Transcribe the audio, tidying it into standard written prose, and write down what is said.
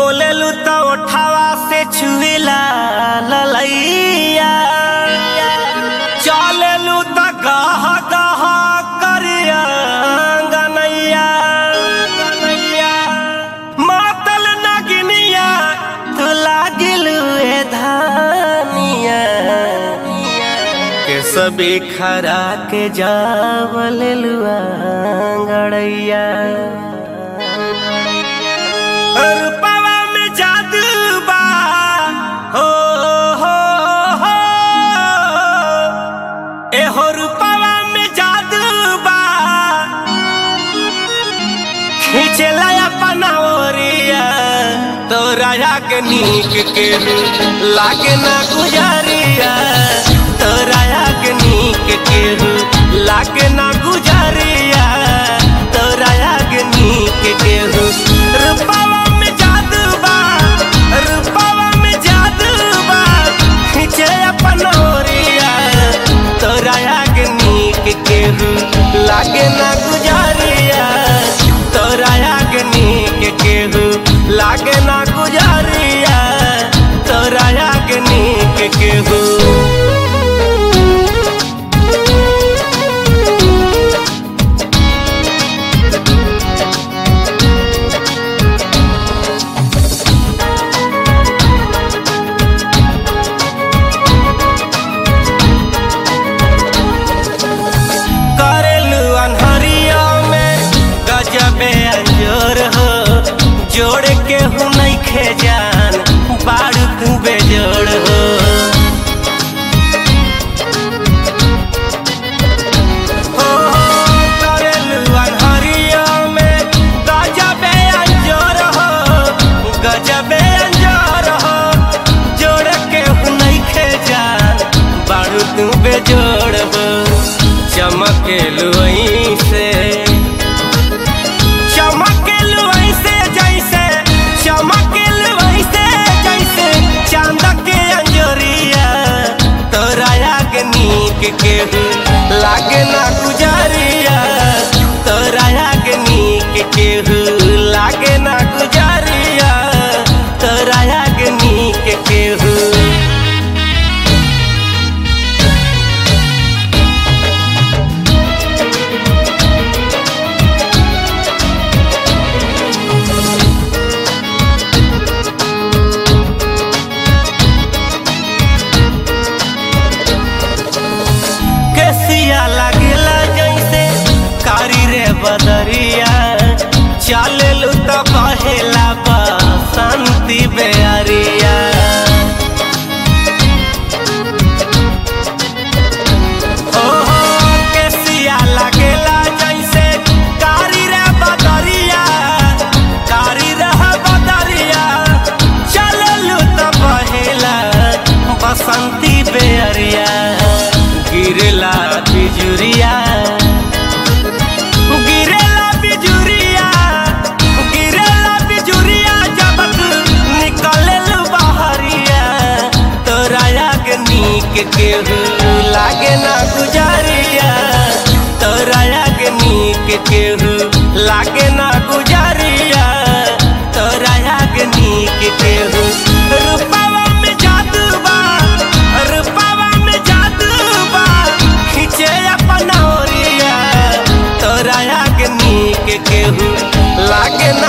बोलेलू तो ओठावा से छुएला ललैया, चलेलू तो गह गह करिया गनैया, मातल नगिनिया तू लागिलू ए धानिया के सभी खरा के जावलेलू गड़ैया। रूपवा में जादू बा हो एहो रूपवा में जादू बा, खींचला अपना ओरिया तोरा के नीक के लागे ना गुजारिया, तोरा के नीक के लागे ना गुजारिया, तोरा के नीक के रूपवा में जादू बा, रूपवा में जादू बा, खींचे अपन ओरिया तोरा के नीक के लागे ना गुजारिया, तोरा के नीक के लागे ना गुजारिया, तोरा के नीक के जोड़ के हूँ नहीं खेजान बारू तू बेजोड़ हो। करेलू अनहरिया में गजबे अंजोर हो, गजबे अंजोर हो, जोड़ के हूँ नहीं खेजान बारू तू बेजोड़ हो। चमकेलू ऐसे चांद के अंजोरिया तोरा के नीक के लागे ना गुजारिया, तोरा के नीक के लागे ना गुजारिया, तोरा के नीक के लागेला जैसे कारी रे बदरिया, चलेलू तो कहेला बसंती बेअरिया। ओहो केसिया लागेला जैसे कारी रे बदरिया, कारी रे बदरिया, चलेलू तो कहेला बसंती बेअरिया। गिरेला बिजुरिया, गिरेला बिजुरिया, गिरेला बिजुरिया, जब निकलेलू बहरिया तोरा के नीक के लागे ना गुजारिया, तोरा के नीक के लागे ना गुजारिया, तोरा के नीक के रूपवा में जादू बा, रूपवा में जादू बा, खींचे अपना ओरिया तोरा के नीक के लागे ना